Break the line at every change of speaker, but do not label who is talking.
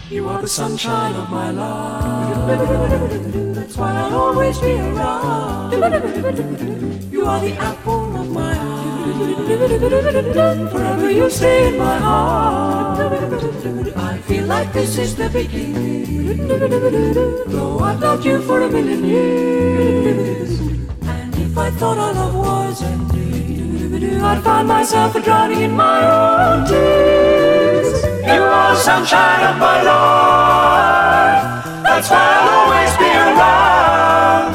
You are the sunshine of my life. That's why I'll always be around. You are the apple of my eye. Forever you stay in my heart. I feel like this is the beginning. Though I've loved you for a million years. And if I thought our love was ending, I'd find myself drowning in my own tears. You are the sunshine of my life. That's why I'll always be around.